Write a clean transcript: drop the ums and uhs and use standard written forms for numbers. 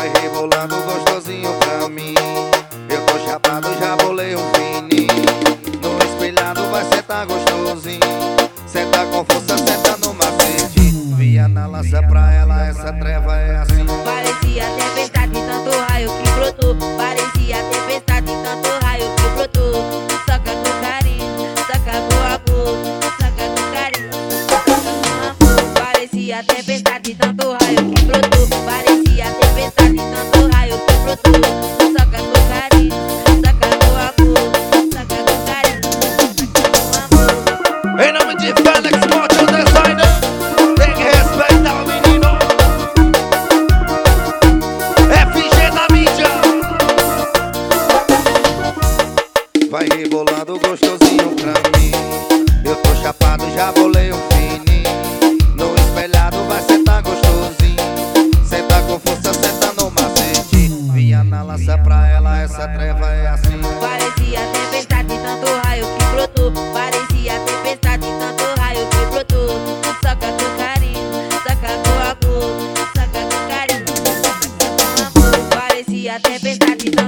Vai rebolando gostosinho pra mim. Eu tô chapado, já bolei um fininho. No espelhado vai sentar gostosinho. Senta com força, senta no macete. Via na lança pra ela, essa treva é assim. Parecia tempestade, tanto raio que brotou. Parecia tempestade, tanto raio que brotou. Soca com carinho, soca com amor. Soca com carinho, soca com amor. Parecia tempestade, tanto raio que brotou. Parecia tempestade, tanto raio que brotou. Soca com carinho, soca com amor. Soca com carinho, soca com amor. Em nome de Félix Motion Designer, tem que respeitar o menino. FG na mídia. Vai rebolando gostosinho pra mim. Eu tô chapado, já bolei um fininho. No espelhado vai sentar gostosinho. Senta com força, senta no macete. Via na lança pra ela, essa treva é assim. Parecia tempestade, tanto raio que brotou. Parecia tempestade, tanto raio que brotou. Soca com carinho, soca com amor. Soca com carinho, soca com amor. Parecia tempestade,